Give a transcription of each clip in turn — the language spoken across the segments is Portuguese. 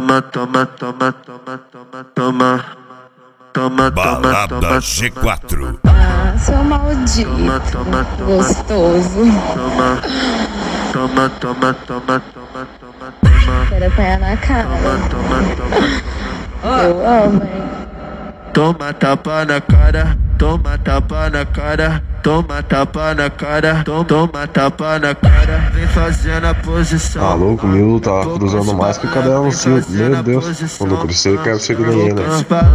Toma, toma, toma, toma, toma, toma. Toma, toma, Balada G4. Ah, seu maldito, gostoso. Toma, toma, toma, toma, toma, toma, toma. Quero apanhar na cara. Toma, toma. Eu amo, hein? Toma tapa na cara, toma tapa na cara, toma tapa na cara, toma tapa na cara. Vem fazendo a posição. Tá louco, o Milo tá cruzando mais que o cadela no circo. Meu Deus, quando eu crescer eu quero ser que nem ele.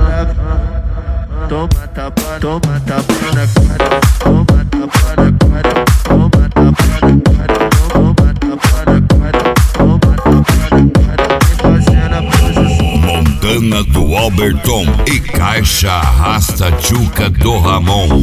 Toma tapa na cara, toma tapa na cara, toma tapa na cara, toma tapa na cara, toma tapa na cara. Vem fazendo a posição. Montana do Alberton e Caixa Arrasta Tchuca do Ramon.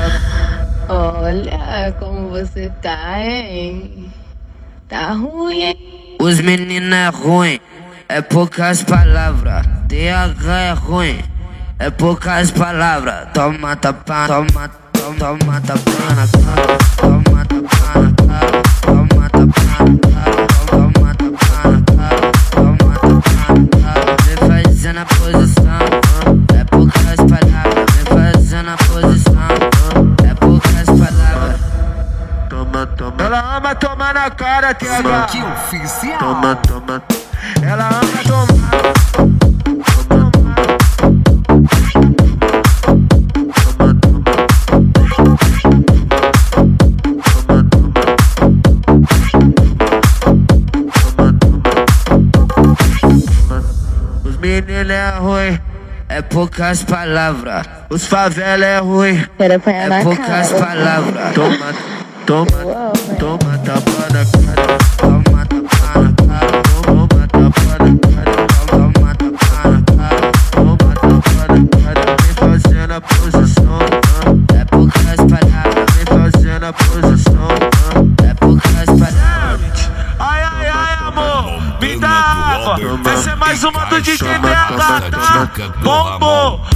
Olha como você tá, hein? Tá ruim, hein? Os meninos é ruim, é poucas palavras. TH é ruim, é poucas palavras. Toma tapa, toma, toma tapa na cara, toma tapa na cara, toma tapa na cara, toma tapa na cara, toma tapa na cara. Vem fazendo a posição, é poucas palavras. Vem fazendo a posição, é poucas palavras. Toma, toma. Ela ama tomar na cara, TH. Que oficial. Toma, toma. Ela ama tomar. Os meninos é ruim, é poucas palavras. Os favela é ruim, Quero apanhar é na poucas cara. palavras. Toma, toma, Eu amo, hein? toma tapa na cara, toma tapa na cara, toma tapa na cara, toma tapa na cara, toma tapa na cara. Vem fazendo a posição, É poucas palavras, vem fazendo a posição. é poucas palavras. Ai, ai, ai, amor, me dá água. Essa é mais uma do DJ Caixa BH, tá? Arrasta Tchuca do Bombou. Ramon.